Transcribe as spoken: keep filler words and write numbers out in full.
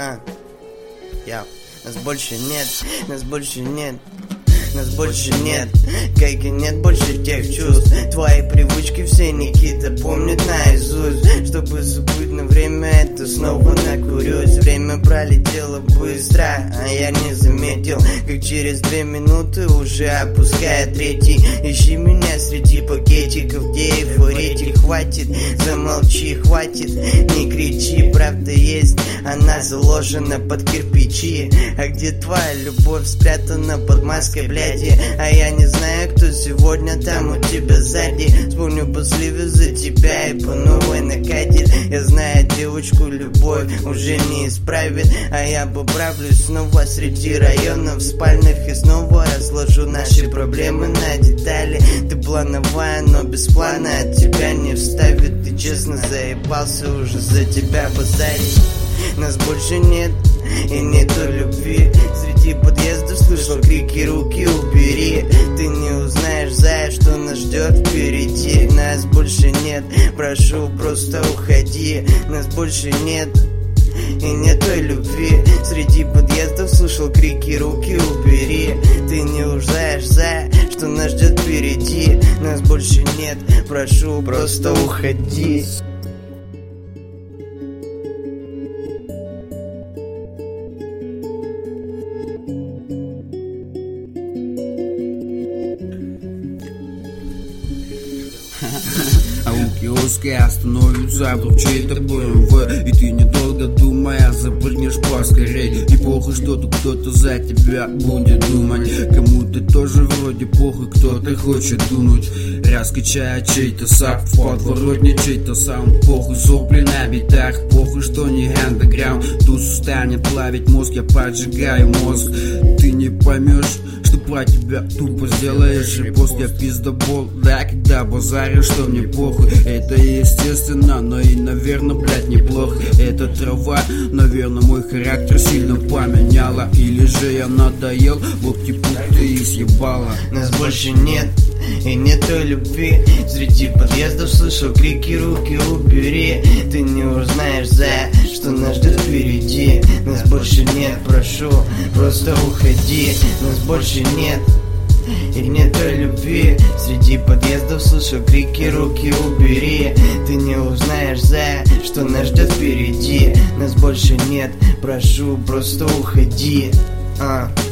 А, я, нас больше нет, нас больше нет. Нас больше нет, как и нет больше тех чувств. Твои привычки все Никита помнит наизусть. Чтобы забыть на время это снова накурюсь. Время пролетело быстро, а я не заметил, как через две минуты уже опуская третий. Ищи меня среди пакетиков, где эйфоритик. Хватит, замолчи, хватит, не кричи. Правда есть, она заложена под кирпичи. А где твоя любовь спрятана под маской, блядь? А я не знаю, кто сегодня там у тебя сзади. Вспомню после за тебя и по новой накатит. Я знаю, девочку любовь уже не исправит, а я поправлюсь снова среди районов спальных и снова разложу наши проблемы на детали. Ты плановая, но без плана от тебя не вставит. Ты честно заебался уже за тебя базарить. Нас больше нет и нету любви. Среди подъездов слышал крики, руки убери. Ты не узнаешь, зая, что нас ждет впереди. Нас больше нет, прошу, просто уходи. Нас больше нет и нет той любви. Среди подъездов слышал крики, руки убери. Ты не узнаешь, зая, что нас ждет впереди. Нас больше нет, прошу, просто уходи. А у киоска остановится вдруг чей-то бэ эм вэ. И ты, недолго думая, запрыгнешь поскорей. И похуй, что тут кто-то за тебя будет думать. Кому-то тоже вроде похуй, кто-то хочет дунуть. Раскачая чей-то сап, в подворотне чей-то саунд. Похуй, сопли на битах, похуй, что не андеграунд. Тут станет плавить мозг, я поджигаю мозг. Ты не поймешь, что про тебя тупо сделаешь репост. Я пиздобол, да, когда базаришь, что мне похуй. Это естественно, но и, наверное, блядь, неплохо. Эта трава, наверное, мой характер сильно поменяла. Или же я надоел, локти-путы и съебала. Нас больше нет и нет той любви. Среди подъездов слышал крики, руки убери. Ты не узнаешь, зая, что нас ждет впереди. Нас больше нет, прошу, просто уходи. Нас больше нет и нет той любви. Среди подъездов слышу крики, руки убери. Ты не узнаешь, зая, что нас ждет впереди. Нас больше нет, прошу, просто уходи. А